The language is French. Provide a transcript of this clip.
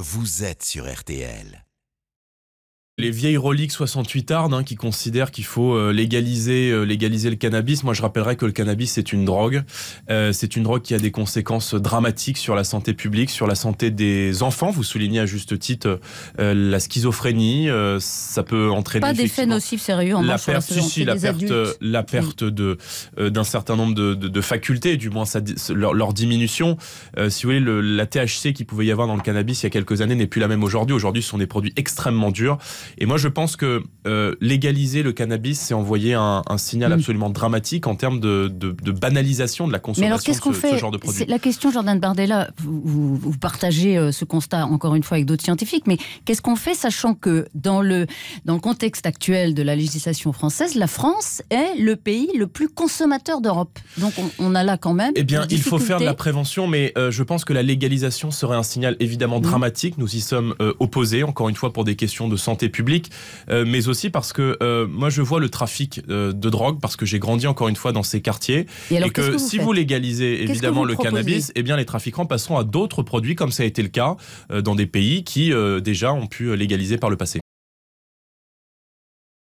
vous êtes sur RTL. Les vieilles reliques 68 Ardes qui considèrent qu'il faut légaliser le cannabis. Moi, je rappellerais que le cannabis, c'est une drogue. C'est une drogue qui a des conséquences dramatiques sur la santé publique, sur la santé des enfants. Vous soulignez à juste titre la schizophrénie. Ça peut entraîner pas d'effet nocif sérieux en marche sur la santé des adultes. La perte d'un certain nombre de facultés, du moins leur diminution. Si vous voulez, la THC qu'il pouvait y avoir dans le cannabis il y a quelques années n'est plus la même aujourd'hui. Aujourd'hui, ce sont des produits extrêmement durs. Et moi, je pense que légaliser le cannabis, c'est envoyer un signal absolument dramatique en termes de banalisation de la consommation de ce genre de produits. La question, Jordan Bardella, vous partagez ce constat, encore une fois, avec d'autres scientifiques, mais qu'est-ce qu'on fait, sachant que dans le contexte actuel de la législation française, la France est le pays le plus consommateur d'Europe. Donc, on a là quand même... Eh bien, il faut faire de la prévention, mais je pense que la légalisation serait un signal évidemment dramatique. Nous y sommes opposés, encore une fois, pour des questions de santé publique, mais aussi parce que moi je vois le trafic de drogue, parce que j'ai grandi encore une fois dans ces quartiers, et que si vous légalisez évidemment le cannabis, eh bien les trafiquants passeront à d'autres produits, comme ça a été le cas dans des pays qui déjà ont pu légaliser par le passé.